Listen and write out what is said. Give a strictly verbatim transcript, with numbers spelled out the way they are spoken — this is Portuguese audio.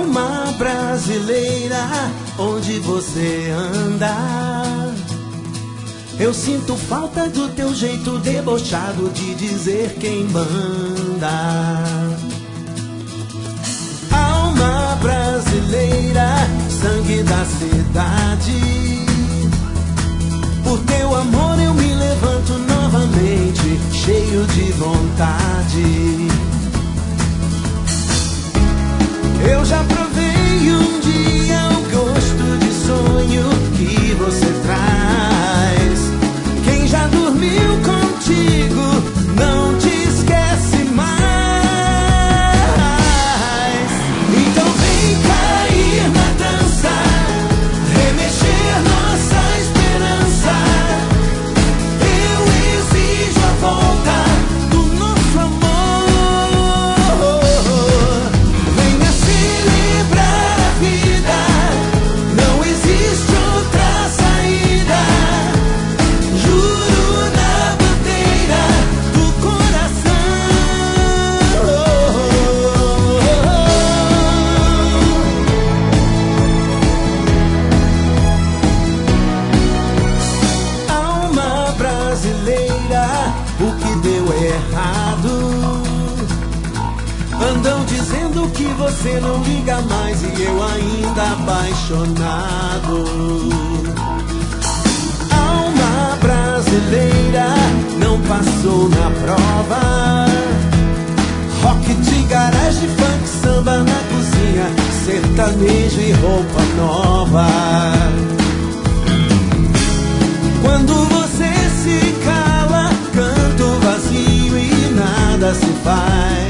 Alma brasileira, onde você anda? Eu sinto falta do teu jeito debochado de dizer quem manda. Alma brasileira, sangue da cidade. Por teu amor eu me levanto novamente, cheio de vontade. Eu já provei um dia o gosto de sonho que você traz. Quem já dormiu contigo não te esquece mais. Então vem cair na dança, remexer nossa esperança. Eu exijo a volta do nosso amor. Venha celebrar a vida, não existe outra saída. Juro na bandeira do coração. Alma brasileira, o que deu errado? Andam dizendo que você não liga mais e eu ainda apaixonado. Alma brasileira, não passou na prova. Rock de garagem, funk, samba na cozinha, sertanejo e roupa nova. Quando você se cala, canto vazio e nada se faz.